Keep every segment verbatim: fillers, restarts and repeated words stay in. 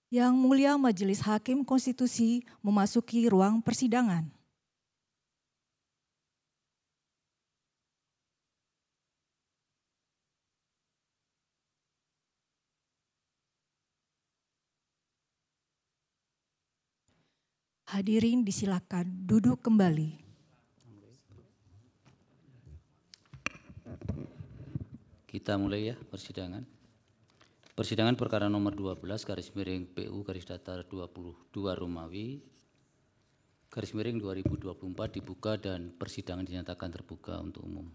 Yang Mulia Majelis Hakim Konstitusi memasuki ruang persidangan. Hadirin disilakan duduk kembali. Kita mulai ya persidangan. Persidangan perkara nomor dua belas garis miring P U garis datar dua puluh dua Romawi garis miring dua ribu dua puluh empat dibuka dan persidangan dinyatakan terbuka untuk umum.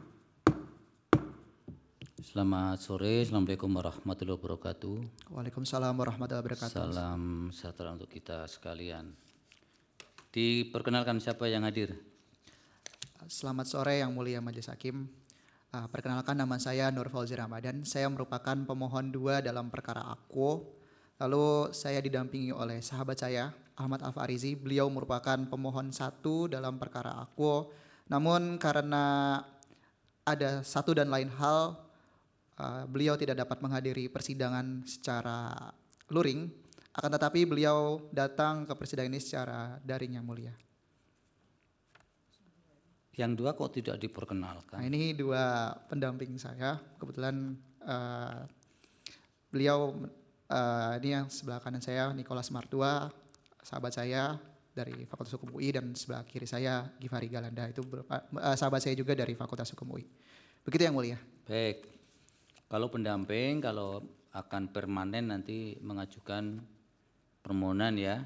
Selamat sore, Assalamualaikum warahmatullahi wabarakatuh. Waalaikumsalam warahmatullahi wabarakatuh. Salam sejahtera untuk kita sekalian. Diperkenalkan siapa yang hadir? Selamat sore Yang Mulia Majelis Hakim. Uh, perkenalkan nama saya Nur Fauzi Ramadan. Saya merupakan pemohon dua dalam perkara Aquo. Lalu saya didampingi oleh sahabat saya Ahmad Al-Farizi. Beliau merupakan pemohon satu dalam perkara Aquo. Namun karena ada satu dan lain hal, uh, beliau tidak dapat menghadiri persidangan secara luring. Akan tetapi beliau datang ke persidangan ini secara daring, Yang Mulia. Yang dua kok tidak diperkenalkan? Nah, ini dua pendamping saya. Kebetulan uh, beliau, uh, ini yang sebelah kanan saya Nicholas Martua, sahabat saya dari Fakultas Hukum U I, dan sebelah kiri saya Givari Galanda, itu uh, sahabat saya juga dari Fakultas Hukum U I. Begitu Yang Mulia. Baik, kalau pendamping, kalau akan permanen nanti mengajukan permohonan ya.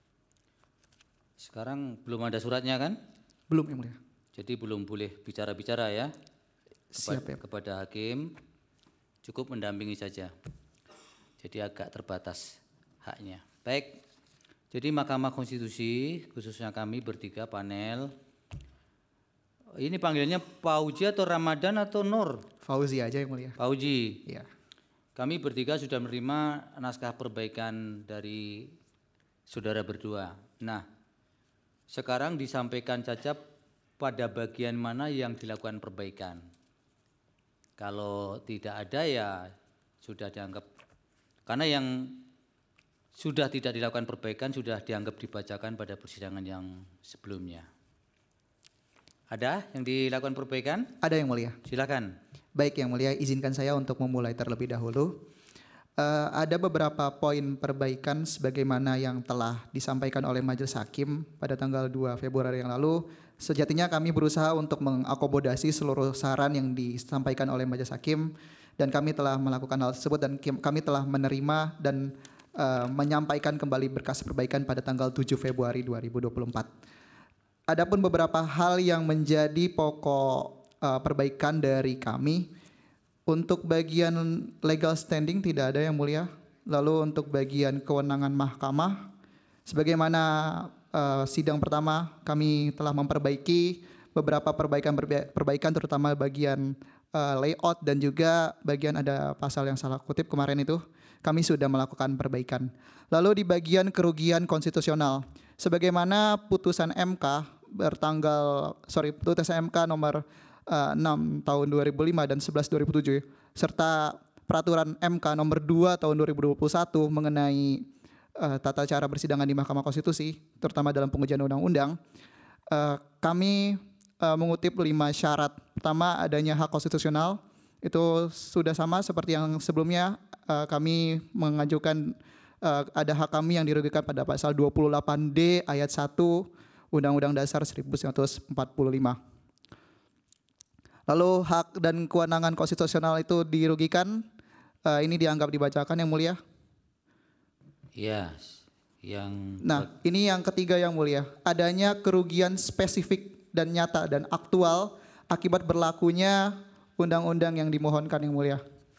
Sekarang belum ada suratnya kan? Belum Yang Mulia. Jadi belum boleh bicara-bicara ya. Siap ya. Kepada hakim cukup mendampingi saja. Jadi agak terbatas haknya. Baik, jadi Mahkamah Konstitusi khususnya kami bertiga panel. Ini panggilnya Fauzi atau Ramadan atau Nur? Fauzi aja Yang Mulia. Fauzi. Iya. Kami bertiga sudah menerima naskah perbaikan dari saudara berdua. Nah, sekarang disampaikan saja pada bagian mana yang dilakukan perbaikan. Kalau tidak ada ya sudah dianggap, karena yang sudah tidak dilakukan perbaikan sudah dianggap dibacakan pada persidangan yang sebelumnya. Ada yang dilakukan perbaikan? Ada Yang Mulia. Silakan. Baik Yang Mulia, izinkan saya untuk memulai terlebih dahulu. Uh, ada beberapa poin perbaikan sebagaimana yang telah disampaikan oleh Majelis Hakim pada tanggal dua Februari yang lalu. Sejatinya kami berusaha untuk mengakomodasi seluruh saran yang disampaikan oleh Majelis Hakim, dan kami telah melakukan hal tersebut dan kami telah menerima dan uh, menyampaikan kembali berkas perbaikan pada tanggal tujuh Februari dua ribu dua puluh empat. Adapun beberapa hal yang menjadi pokok uh, perbaikan dari kami. Untuk bagian legal standing tidak ada Yang Mulia. Lalu untuk bagian kewenangan mahkamah, sebagaimana uh, sidang pertama kami telah memperbaiki beberapa perbaikan-perbaikan terutama bagian uh, layout dan juga bagian ada pasal yang salah kutip kemarin itu kami sudah melakukan perbaikan. Lalu di bagian kerugian konstitusional, sebagaimana putusan M K bertanggal sorry putusan M K nomor Uh, enam tahun dua ribu lima dan sebelas dua ribu tujuh serta peraturan M K nomor dua tahun dua ribu dua puluh satu mengenai uh, tata cara persidangan di Mahkamah Konstitusi terutama dalam pengujian undang-undang, uh, kami uh, mengutip lima syarat. Pertama, adanya hak konstitusional, itu sudah sama seperti yang sebelumnya. uh, kami mengajukan uh, ada hak kami yang dirugikan pada pasal dua puluh delapan D ayat satu Undang-Undang Dasar seribu sembilan ratus empat puluh lima. Lalu hak dan kewenangan konstitusional itu dirugikan, uh, ini dianggap dibacakan Yang Mulia. Ya, yang. Nah, ini yang ketiga Yang Mulia, adanya kerugian spesifik dan nyata dan aktual akibat berlakunya undang-undang yang dimohonkan Yang Mulia.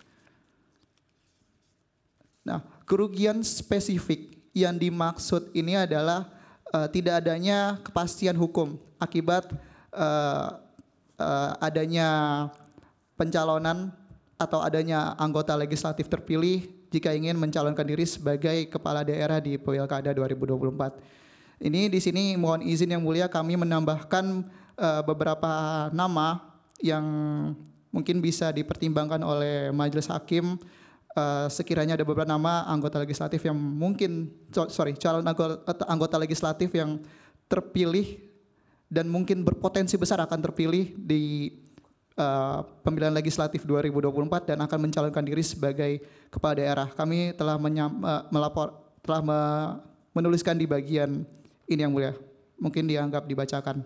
Nah, kerugian spesifik yang dimaksud ini adalah uh, tidak adanya kepastian hukum akibat uh, Uh, adanya pencalonan atau adanya anggota legislatif terpilih jika ingin mencalonkan diri sebagai kepala daerah di Pilkada dua ribu dua puluh empat. Ini di sini mohon izin Yang Mulia kami menambahkan uh, beberapa nama yang mungkin bisa dipertimbangkan oleh Majelis Hakim uh, sekiranya ada beberapa nama anggota legislatif yang mungkin sorry calon anggota, anggota legislatif yang terpilih dan mungkin berpotensi besar akan terpilih di uh, pemilihan legislatif dua ribu dua puluh empat dan akan mencalonkan diri sebagai kepala daerah. Kami telah menyam, uh, melapor telah me, menuliskan di bagian ini yang mulia. Mungkin dianggap dibacakan.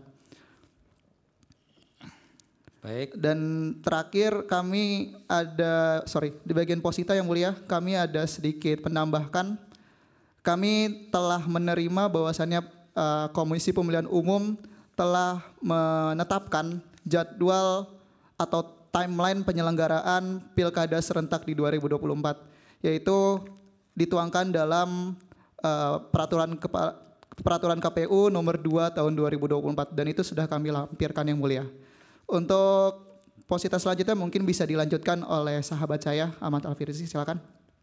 Baik. Dan terakhir kami ada, sorry, di bagian posita yang mulia, kami ada sedikit penambahkan. Kami telah menerima bahwasannya uh, Komisi Pemilihan Umum telah menetapkan jadwal atau timeline penyelenggaraan Pilkada serentak di dua ribu dua puluh empat, yaitu dituangkan dalam uh, peraturan kepa, peraturan K P U nomor dua tahun dua ribu dua puluh empat dan itu sudah kami lampirkan yang mulia. Untuk posita selanjutnya mungkin bisa dilanjutkan oleh sahabat saya Ahmad Alfirzi, silakan.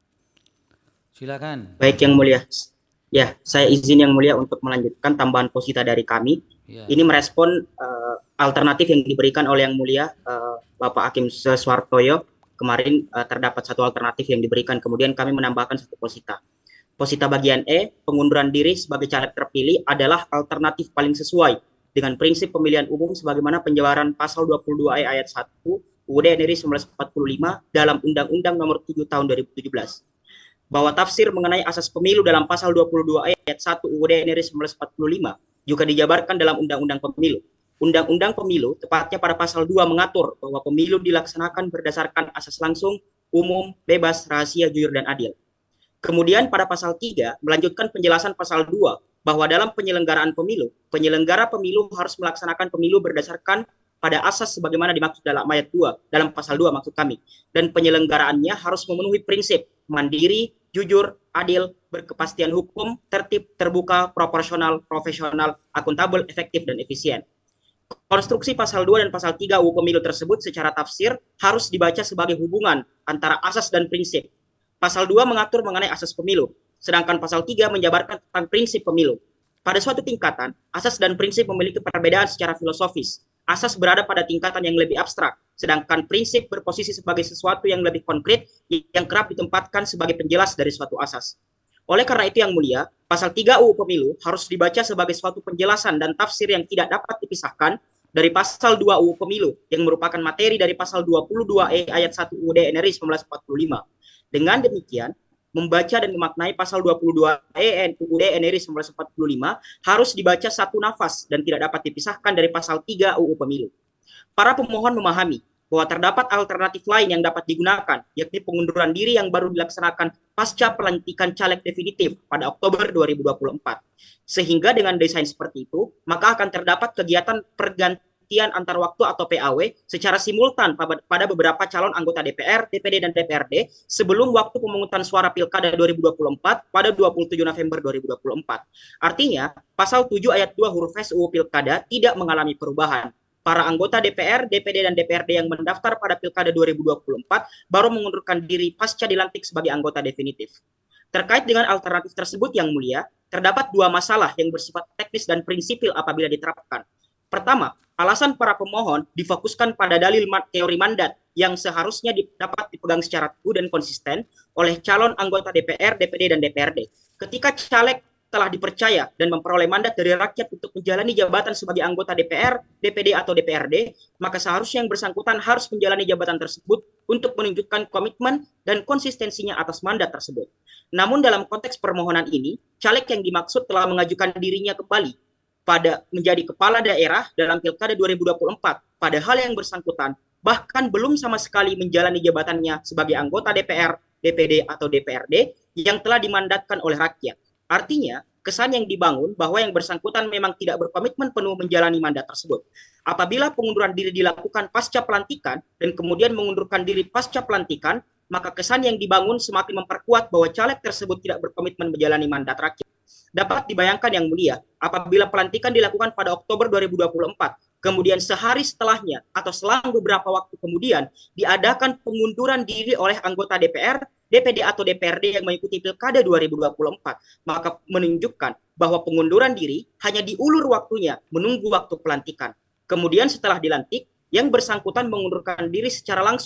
Silakan. Baik yang mulia. Ya, saya izin yang mulia untuk melanjutkan tambahan posita dari kami. Ya. Ini merespon uh, alternatif yang diberikan oleh yang mulia uh, Bapak Hakim Seswartoyo. Kemarin uh, terdapat satu alternatif yang diberikan, kemudian kami menambahkan satu posita. Posita bagian E, pengunduran diri sebagai caleg terpilih adalah alternatif paling sesuai dengan prinsip pemilihan umum sebagaimana penjabaran pasal dua puluh dua E ayat satu U U D N R I seribu sembilan ratus empat puluh lima dalam Undang-Undang Nomor tujuh Tahun dua ribu tujuh belas. Bahwa tafsir mengenai asas pemilu dalam pasal dua puluh dua E ayat satu U U D N R I seribu sembilan ratus empat puluh lima juga dijabarkan dalam Undang-Undang Pemilu. Undang-Undang Pemilu tepatnya pada pasal dua mengatur bahwa pemilu dilaksanakan berdasarkan asas langsung, umum, bebas, rahasia, jujur, dan adil. Kemudian pada pasal tiga melanjutkan penjelasan pasal dua bahwa dalam penyelenggaraan pemilu, penyelenggara pemilu harus melaksanakan pemilu berdasarkan pada asas sebagaimana dimaksud dalam ayat dua, dalam pasal dua maksud kami. Dan penyelenggaraannya harus memenuhi prinsip mandiri, jujur, adil, berkepastian hukum, tertib, terbuka, proporsional, profesional, akuntabel, efektif, dan efisien. Konstruksi pasal dua dan pasal tiga U U Pemilu tersebut secara tafsir harus dibaca sebagai hubungan antara asas dan prinsip. Pasal dua mengatur mengenai asas pemilu, sedangkan pasal tiga menjabarkan tentang prinsip pemilu. Pada suatu tingkatan, asas dan prinsip memiliki perbedaan secara filosofis. Asas berada pada tingkatan yang lebih abstrak, sedangkan prinsip berposisi sebagai sesuatu yang lebih konkret yang kerap ditempatkan sebagai penjelas dari suatu asas. Oleh karena itu yang mulia, pasal tiga U U Pemilu harus dibaca sebagai suatu penjelasan dan tafsir yang tidak dapat dipisahkan dari pasal dua U U Pemilu yang merupakan materi dari pasal dua puluh dua E ayat satu U U D N R I seribu sembilan ratus empat puluh lima. Dengan demikian, membaca dan memaknai pasal dua puluh dua E U U D N R I seribu sembilan ratus empat puluh lima harus dibaca satu nafas dan tidak dapat dipisahkan dari pasal tiga U U Pemilu. Para pemohon memahami bahwa terdapat alternatif lain yang dapat digunakan, yakni pengunduran diri yang baru dilaksanakan pasca pelantikan caleg definitif pada Oktober dua ribu dua puluh empat. Sehingga dengan desain seperti itu, maka akan terdapat kegiatan pergantian antar waktu atau P A W secara simultan pada beberapa calon anggota D P R, D P D, dan D P R D sebelum waktu pemungutan suara Pilkada dua ribu dua puluh empat pada dua puluh tujuh November dua ribu dua puluh empat. Artinya, pasal tujuh ayat dua huruf S U U Pilkada tidak mengalami perubahan. Para anggota D P R, D P D, dan D P R D yang mendaftar pada Pilkada dua ribu dua puluh empat baru mengundurkan diri pasca dilantik sebagai anggota definitif. Terkait dengan alternatif tersebut yang mulia, terdapat dua masalah yang bersifat teknis dan prinsipil apabila diterapkan. Pertama, alasan para pemohon difokuskan pada dalil teori mandat yang seharusnya dapat dipegang secara teguh dan konsisten oleh calon anggota D P R, D P D, dan D P R D. Ketika caleg telah dipercaya dan memperoleh mandat dari rakyat untuk menjalani jabatan sebagai anggota D P R, D P D, atau D P R D, maka seharusnya yang bersangkutan harus menjalani jabatan tersebut untuk menunjukkan komitmen dan konsistensinya atas mandat tersebut. Namun dalam konteks permohonan ini, caleg yang dimaksud telah mengajukan dirinya kembali pada menjadi kepala daerah dalam Pilkada dua ribu dua puluh empat, padahal yang bersangkutan bahkan belum sama sekali menjalani jabatannya sebagai anggota D P R, D P D, atau D P R D yang telah dimandatkan oleh rakyat. Artinya, kesan yang dibangun bahwa yang bersangkutan memang tidak berkomitmen penuh menjalani mandat tersebut. Apabila pengunduran diri dilakukan pasca pelantikan dan kemudian mengundurkan diri pasca pelantikan, maka kesan yang dibangun semakin memperkuat bahwa caleg tersebut tidak berkomitmen menjalani mandat rakyat. Dapat dibayangkan yang mulia, apabila pelantikan dilakukan pada Oktober dua ribu dua puluh empat, kemudian sehari setelahnya atau selang beberapa waktu kemudian diadakan pengunduran diri oleh anggota D P R, D P D, atau D P R D yang mengikuti Pilkada dua ribu dua puluh empat, maka menunjukkan bahwa pengunduran diri hanya diulur waktunya menunggu waktu pelantikan. Kemudian setelah dilantik, yang bersangkutan mengundurkan diri secara langsung,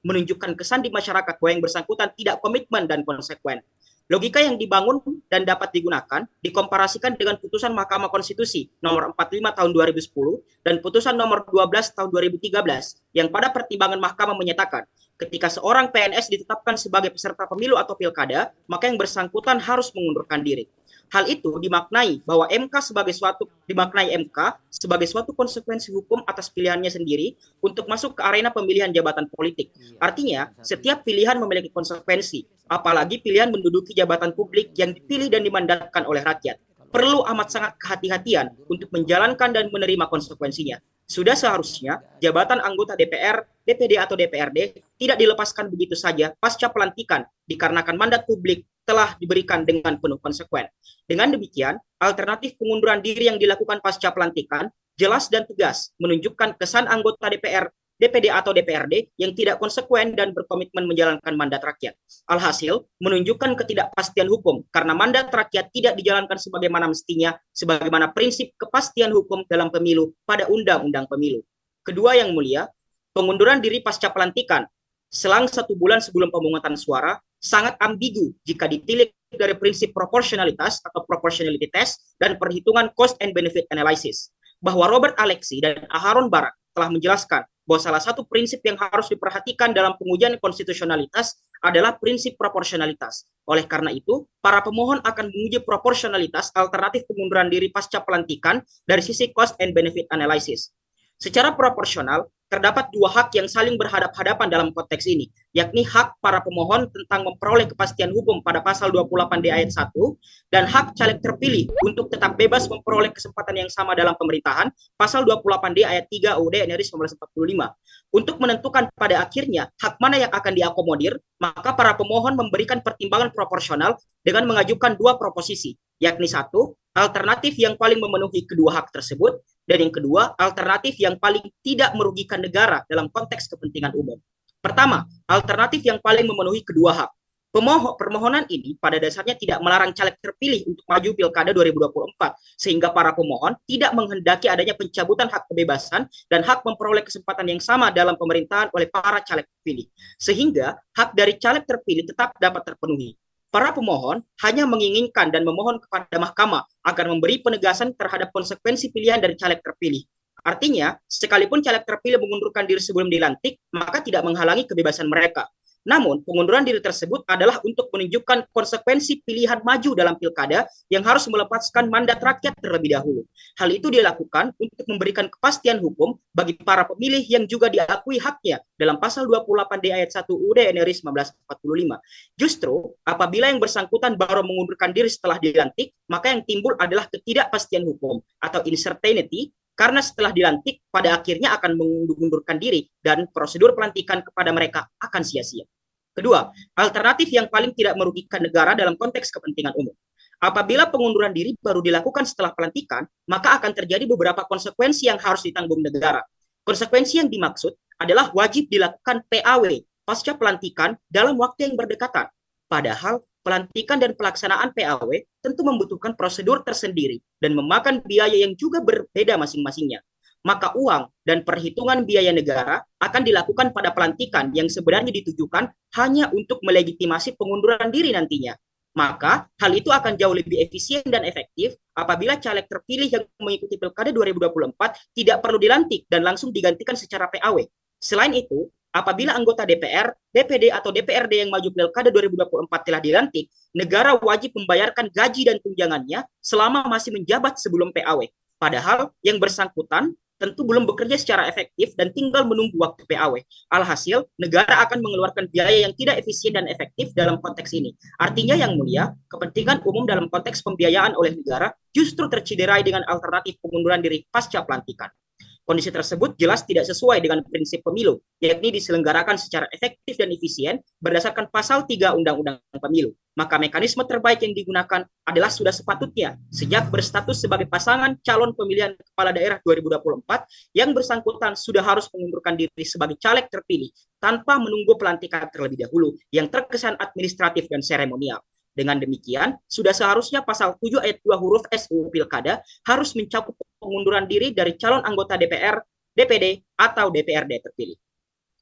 menunjukkan kesan di masyarakat bahwa yang bersangkutan tidak komitmen dan konsekuen. Logika yang dibangun dan dapat digunakan dikomparasikan dengan putusan Mahkamah Konstitusi nomor empat puluh lima tahun dua ribu sepuluh dan putusan nomor dua belas tahun dua ribu tiga belas yang pada pertimbangan mahkamah menyatakan ketika seorang P N S ditetapkan sebagai peserta pemilu atau pilkada, maka yang bersangkutan harus mengundurkan diri. Hal itu dimaknai bahwa M K sebagai suatu dimaknai M K sebagai suatu konsekuensi hukum atas pilihannya sendiri untuk masuk ke arena pemilihan jabatan politik. Artinya, setiap pilihan memiliki konsekuensi, apalagi pilihan menduduki jabatan publik yang dipilih dan dimandatkan oleh rakyat. Perlu amat sangat kehati-hatian untuk menjalankan dan menerima konsekuensinya. Sudah seharusnya jabatan anggota D P R, D P D atau D P R D tidak dilepaskan begitu saja pasca pelantikan dikarenakan mandat publik telah diberikan dengan penuh konsekuen. Dengan demikian, alternatif pengunduran diri yang dilakukan pasca pelantikan jelas dan tegas menunjukkan kesan anggota D P R, D P D atau D P R D yang tidak konsekuen dan berkomitmen menjalankan mandat rakyat. Alhasil, menunjukkan ketidakpastian hukum karena mandat rakyat tidak dijalankan sebagaimana mestinya, sebagaimana prinsip kepastian hukum dalam pemilu pada Undang-Undang Pemilu. Kedua yang mulia, pengunduran diri pasca pelantikan selang satu bulan sebelum pemungutan suara sangat ambigu jika ditilik dari prinsip proporsionalitas atau proportionality test dan perhitungan cost and benefit analysis. Bahwa Robert Alexy dan Aharon Barak telah menjelaskan bahwa salah satu prinsip yang harus diperhatikan dalam pengujian konstitusionalitas adalah prinsip proporsionalitas. Oleh karena itu, para pemohon akan menguji proporsionalitas alternatif pengunduran diri pasca pelantikan dari sisi cost and benefit analysis. Secara proporsional, terdapat dua hak yang saling berhadap-hadapan dalam konteks ini, yakni hak para pemohon tentang memperoleh kepastian hukum pada pasal dua puluh delapan D ayat satu dan hak caleg terpilih untuk tetap bebas memperoleh kesempatan yang sama dalam pemerintahan pasal dua puluh delapan D ayat tiga U U D N R I seribu sembilan ratus empat puluh lima. Untuk menentukan pada akhirnya hak mana yang akan diakomodir, maka para pemohon memberikan pertimbangan proporsional dengan mengajukan dua proposisi, yakni satu, alternatif yang paling memenuhi kedua hak tersebut, dan yang kedua, alternatif yang paling tidak merugikan negara dalam konteks kepentingan umum. Pertama, alternatif yang paling memenuhi kedua hak. Pemohon, permohonan ini pada dasarnya tidak melarang caleg terpilih untuk maju Pilkada dua ribu dua puluh empat, sehingga para pemohon tidak menghendaki adanya pencabutan hak kebebasan dan hak memperoleh kesempatan yang sama dalam pemerintahan oleh para caleg terpilih, sehingga hak dari caleg terpilih tetap dapat terpenuhi. Para pemohon hanya menginginkan dan memohon kepada mahkamah agar memberi penegasan terhadap konsekuensi pilihan dari caleg terpilih. Artinya, sekalipun caleg terpilih mengundurkan diri sebelum dilantik, maka tidak menghalangi kebebasan mereka. Namun, pengunduran diri tersebut adalah untuk menunjukkan konsekuensi pilihan maju dalam pilkada yang harus melepaskan mandat rakyat terlebih dahulu. Hal itu dilakukan untuk memberikan kepastian hukum bagi para pemilih yang juga diakui haknya dalam pasal dua puluh delapan D ayat satu U U D N R I seribu sembilan ratus empat puluh lima. Justru, apabila yang bersangkutan baru mengundurkan diri setelah dilantik, maka yang timbul adalah ketidakpastian hukum atau uncertainty, karena setelah dilantik pada akhirnya akan mengundurkan diri dan prosedur pelantikan kepada mereka akan sia-sia. Kedua, alternatif yang paling tidak merugikan negara dalam konteks kepentingan umum. Apabila pengunduran diri baru dilakukan setelah pelantikan, maka akan terjadi beberapa konsekuensi yang harus ditanggung negara. Konsekuensi yang dimaksud adalah wajib dilakukan P A W pasca pelantikan dalam waktu yang berdekatan. Padahal pelantikan dan pelaksanaan P A W tentu membutuhkan prosedur tersendiri dan memakan biaya yang juga berbeda masing-masingnya. Maka uang dan perhitungan biaya negara akan dilakukan pada pelantikan yang sebenarnya ditujukan hanya untuk melegitimasi pengunduran diri nantinya. Maka hal itu akan jauh lebih efisien dan efektif apabila caleg terpilih yang mengikuti Pilkada dua ribu dua puluh empat tidak perlu dilantik dan langsung digantikan secara P A W. Selain itu, apabila anggota D P R, D P D atau D P R D yang maju Pilkada dua ribu dua puluh empat telah dilantik, negara wajib membayarkan gaji dan tunjangannya selama masih menjabat sebelum P A W. Padahal yang bersangkutan tentu belum bekerja secara efektif dan tinggal menunggu waktu P A W. Alhasil, negara akan mengeluarkan biaya yang tidak efisien dan efektif dalam konteks ini. Artinya yang mulia, kepentingan umum dalam konteks pembiayaan oleh negara justru tercederai dengan alternatif pengunduran diri pasca pelantikan. Kondisi tersebut jelas tidak sesuai dengan prinsip pemilu, yakni diselenggarakan secara efektif dan efisien berdasarkan pasal tiga Undang-Undang Pemilu. Maka mekanisme terbaik yang digunakan adalah sudah sepatutnya sejak berstatus sebagai pasangan calon pemilihan kepala daerah dua ribu dua puluh empat yang bersangkutan sudah harus mengundurkan diri sebagai caleg terpilih tanpa menunggu pelantikan terlebih dahulu yang terkesan administratif dan seremonial. Dengan demikian, sudah seharusnya pasal tujuh ayat dua huruf S U U Pilkada harus mencakup pengunduran diri dari calon anggota D P R, D P D, atau D P R D terpilih.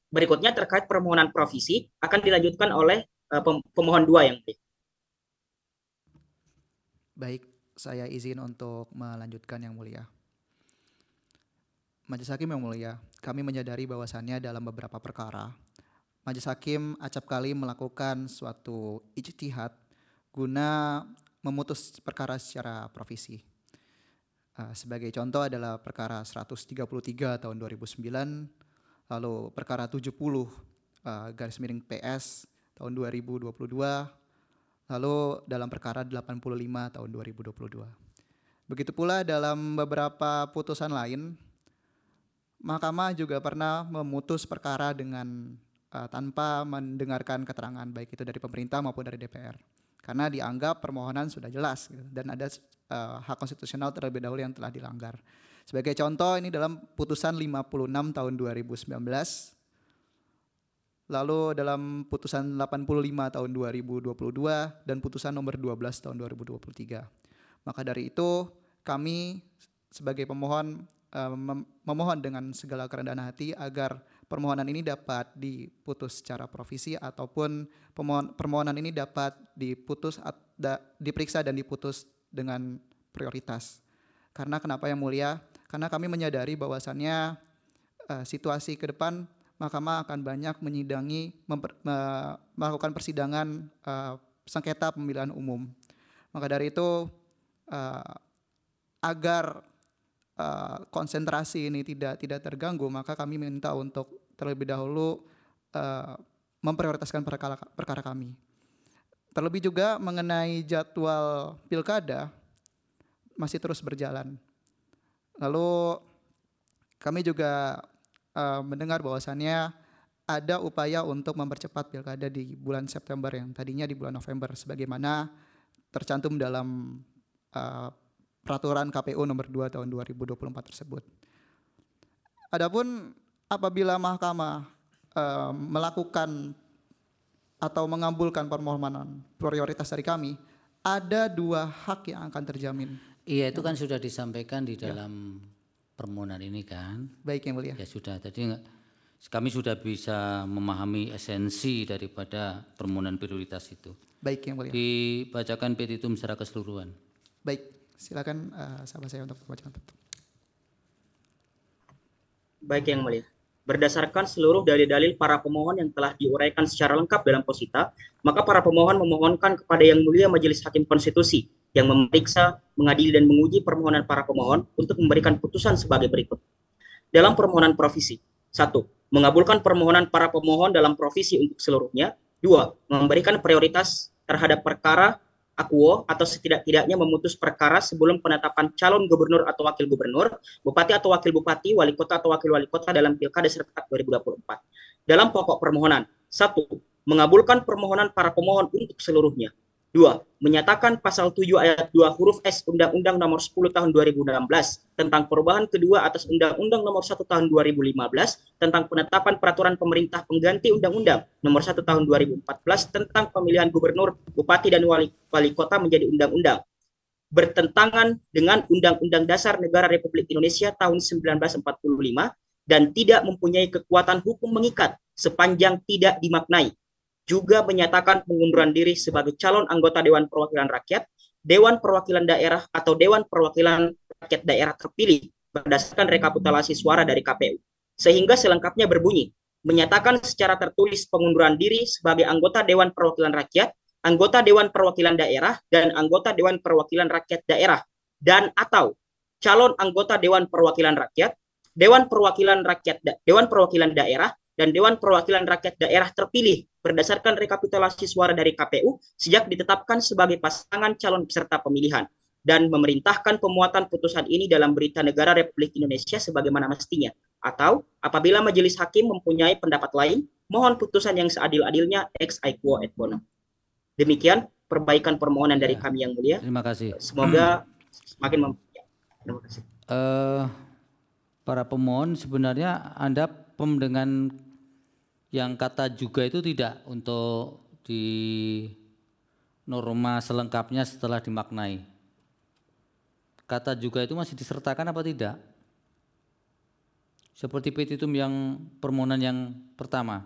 Berikutnya terkait permohonan provisi akan dilanjutkan oleh uh, pemohon dua yang mulia. Baik, saya izin untuk melanjutkan yang mulia. Majelis Hakim yang mulia, kami menyadari bahwasannya dalam beberapa perkara, Majelis Hakim acap kali melakukan suatu ijtihad guna memutus perkara secara provisi. Uh, sebagai contoh adalah perkara seratus tiga puluh tiga tahun dua ribu sembilan, lalu perkara tujuh puluh uh, garis miring P S tahun dua ribu dua puluh dua, lalu dalam perkara delapan puluh lima tahun dua ribu dua puluh dua. Begitu pula dalam beberapa putusan lain, Mahkamah juga pernah memutus perkara dengan uh, tanpa mendengarkan keterangan baik itu dari pemerintah maupun dari D P R. Karena dianggap permohonan sudah jelas gitu, dan ada uh, hak konstitusional terlebih dahulu yang telah dilanggar. Sebagai contoh ini dalam putusan lima puluh enam tahun dua ribu sembilan belas, lalu dalam putusan delapan puluh lima tahun dua ribu dua puluh dua dan putusan nomor dua belas tahun dua ribu dua puluh tiga. Maka dari itu kami sebagai pemohon uh, mem memohon dengan segala kerendahan hati agar permohonan ini dapat diputus secara provisi ataupun pemohon, permohonan ini dapat diputus, da, diperiksa dan diputus dengan prioritas. Karena kenapa yang mulia? Karena kami menyadari bahwasannya uh, situasi ke depan Mahkamah akan banyak menyidangi, memper, me, melakukan persidangan uh, sengketa pemilihan umum. Maka dari itu uh, agar uh, konsentrasi ini tidak tidak terganggu, maka kami minta untuk terlebih dahulu uh, memprioritaskan perkara, perkara kami. Terlebih juga mengenai jadwal pilkada masih terus berjalan. Lalu kami juga uh, mendengar bahwasannya ada upaya untuk mempercepat pilkada di bulan September yang tadinya di bulan November, sebagaimana tercantum dalam uh, peraturan K P U nomor dua tahun dua ribu dua puluh empat tersebut. Adapun apabila Mahkamah uh, melakukan atau mengabulkan permohonan prioritas dari kami, ada dua hak yang akan terjamin. Iya, itu kan sudah disampaikan di dalam ya. Permohonan ini kan. Baik yang mulia. Ya sudah, tadi kami sudah bisa memahami esensi daripada permohonan prioritas itu. Baik yang mulia. Dibacakan petitum secara keseluruhan. Baik, silakan uh, sahabat saya untuk membacakan petitum. Baik yang mulia. Berdasarkan seluruh dalil-dalil para pemohon yang telah diuraikan secara lengkap dalam posita, maka para pemohon memohonkan kepada Yang Mulia Majelis Hakim Konstitusi yang memeriksa, mengadili dan menguji permohonan para pemohon untuk memberikan putusan sebagai berikut. Dalam permohonan provisi, satu, mengabulkan permohonan para pemohon dalam provisi untuk seluruhnya. Dua, memberikan prioritas terhadap perkara akuo atau setidak-tidaknya memutus perkara sebelum penetapan calon gubernur atau wakil gubernur, bupati atau wakil bupati, wali kota atau wakil wali kota dalam pilkada serentak dua ribu dua puluh empat. Dalam pokok permohonan, satu, mengabulkan permohonan para pemohon untuk seluruhnya. Dua, menyatakan pasal tujuh ayat dua huruf S Undang-Undang nomor sepuluh tahun dua ribu enam belas tentang perubahan kedua atas Undang-Undang nomor satu tahun dua ribu lima belas tentang penetapan peraturan pemerintah pengganti Undang-Undang nomor satu tahun dua ribu empat belas tentang pemilihan gubernur, bupati dan wali, wali kota menjadi undang-undang, bertentangan dengan Undang-Undang Dasar Negara Republik Indonesia tahun seribu sembilan ratus empat puluh lima dan tidak mempunyai kekuatan hukum mengikat sepanjang tidak dimaknai. Juga menyatakan pengunduran diri sebagai calon anggota Dewan Perwakilan Rakyat, Dewan Perwakilan Daerah atau Dewan Perwakilan Rakyat Daerah terpilih berdasarkan rekapitulasi suara dari K P U. Sehingga selengkapnya berbunyi, menyatakan secara tertulis pengunduran diri sebagai anggota Dewan Perwakilan Rakyat, anggota Dewan Perwakilan Daerah, dan anggota Dewan Perwakilan Rakyat Daerah, dan atau calon anggota Dewan Perwakilan Rakyat, Dewan Perwakilan Rakyat, Dewan Perwakilan Daerah, dan Dewan Perwakilan Rakyat Daerah terpilih berdasarkan rekapitulasi suara dari K P U sejak ditetapkan sebagai pasangan calon peserta pemilihan dan memerintahkan pemuatan putusan ini dalam Berita Negara Republik Indonesia sebagaimana mestinya. Atau apabila majelis hakim mempunyai pendapat lain, mohon putusan yang seadil-adilnya ex aequo et bono. Demikian perbaikan permohonan ya, dari kami yang mulia. Terima kasih. Semoga semakin mem ya, terima kasih. Uh, para pemohon sebenarnya Anda pem dengan yang kata juga itu tidak untuk di norma selengkapnya setelah dimaknai. Kata juga itu masih disertakan apa tidak? seperti petitum yang permohonan yang pertama?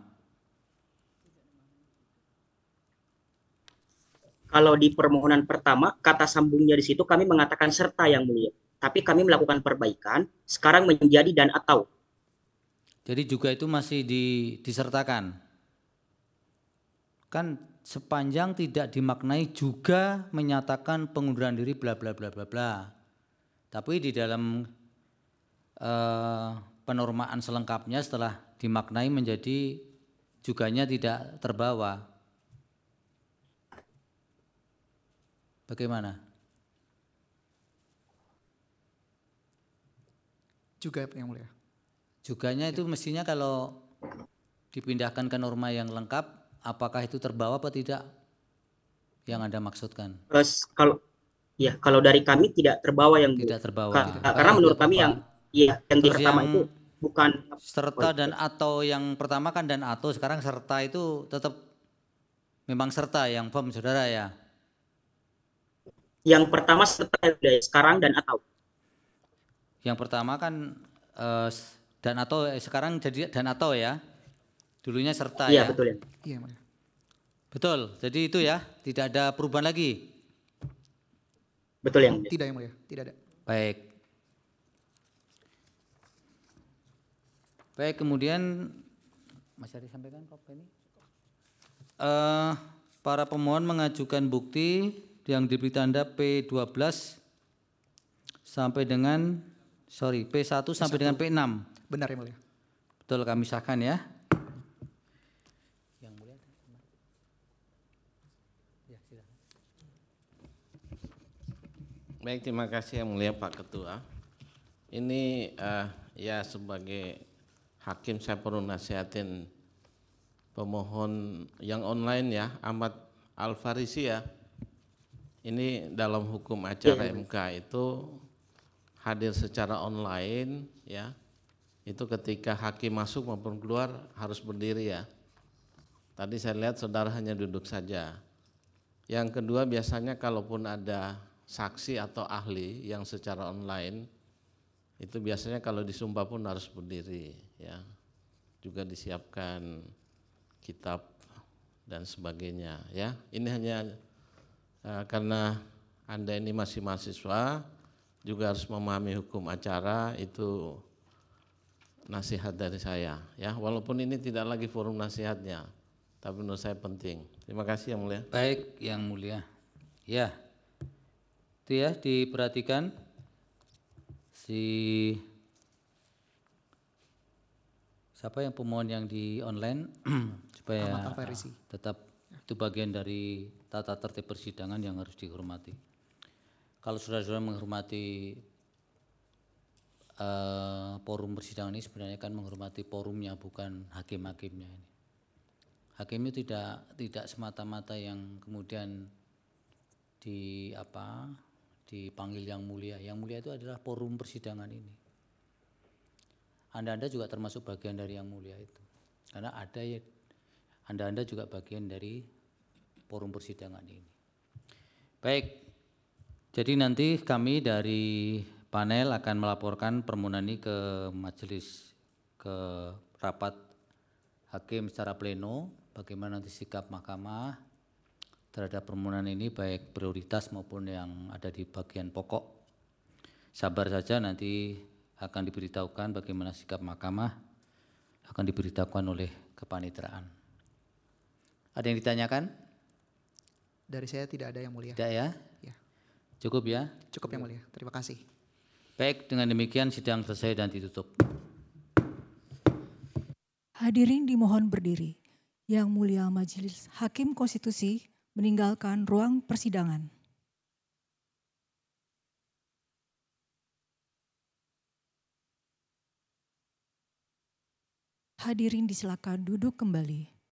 Kalau di permohonan pertama, kata sambungnya di situ kami mengatakan serta yang mulia. Tapi kami melakukan perbaikan, sekarang menjadi dan atau. Jadi juga itu masih di, disertakan. Kan sepanjang tidak dimaknai juga menyatakan pengunduran diri bla bla bla bla bla. Tapi di dalam eh, penormaan selengkapnya setelah dimaknai menjadi juganya tidak terbawa. Bagaimana? Juga yang mulia. Juganya itu mestinya kalau dipindahkan ke norma yang lengkap, apakah itu terbawa atau tidak? Yang Anda maksudkan? Terus kalau ya kalau dari kami tidak terbawa yang tidak mulia. terbawa. Karena Baik, menurut tidak kami apa-apa. yang ya yang di Terus pertama yang itu bukan serta dan atau, yang pertama kan dan atau, sekarang serta itu tetap memang serta yang pem saudara ya. Yang pertama serta sekarang dan atau. Yang pertama kan eh, dan atau eh, sekarang jadi dan atau ya. Dulunya serta Iya, ya. betul ya. Iya, mulia. Betul. Jadi itu ya, tidak ada perubahan lagi. Betul yang mulia. Tidak yang mulia, tidak ada. Baik. Baik, kemudian Mas Ari sampaikan Pak ini. Uh, para pemohon mengajukan bukti yang diberi tanda P dua belas sampai dengan sorry P satu sampai dengan P enam. Benar yang mulia. Betul, kami sahkan ya. Yang mulia. Ya, silakan. Baik, terima kasih yang mulia Pak Ketua. Ini uh, ya sebagai hakim saya perlu nasihatin pemohon yang online ya, Ahmad Al-Farisi ya. Ini dalam hukum acara M K itu hadir secara online ya. Itu ketika hakim masuk maupun keluar harus berdiri ya. Tadi saya lihat saudara hanya duduk saja. Yang kedua, biasanya kalaupun ada saksi atau ahli yang secara online, itu biasanya kalau disumpah pun harus berdiri ya. Juga disiapkan kitab dan sebagainya ya. Ini hanya uh, karena Anda ini masih mahasiswa, juga harus memahami hukum acara, itu nasihat dari saya ya. Walaupun ini tidak lagi forum nasihatnya, tapi menurut saya penting. Terima kasih yang mulia. Baik, yang mulia. Ya. Itu ya diperhatikan si siapa yang pemohon yang di online supaya tetap itu bagian dari tata tertib persidangan yang harus dihormati. Kalau saudara-saudara menghormati uh, forum persidangan ini, sebenarnya kan menghormati forumnya, bukan hakim-hakimnya ini. Hakim itu tidak tidak semata-mata yang kemudian di apa dipanggil yang mulia. Yang mulia itu adalah forum persidangan ini. Anda-anda juga termasuk bagian dari yang mulia itu, karena ada ya, Anda-anda juga bagian dari forum persidangan ini. Baik, jadi nanti kami dari panel akan melaporkan permohonan ini ke majelis, ke rapat hakim secara pleno, bagaimana nanti sikap mahkamah terhadap permohonan ini, baik prioritas maupun yang ada di bagian pokok. Sabar saja, nanti akan diberitahukan bagaimana sikap mahkamah, akan diberitahukan oleh kepanitraan. Ada yang ditanyakan? Dari saya tidak ada yang mulia. Tidak ya? Ya. Cukup ya? Cukup yang mulia, terima kasih. Baik, dengan demikian sidang selesai dan ditutup. Hadirin dimohon berdiri. Yang mulia Majelis Hakim Konstitusi meninggalkan ruang persidangan. Hadirin disilakan duduk kembali.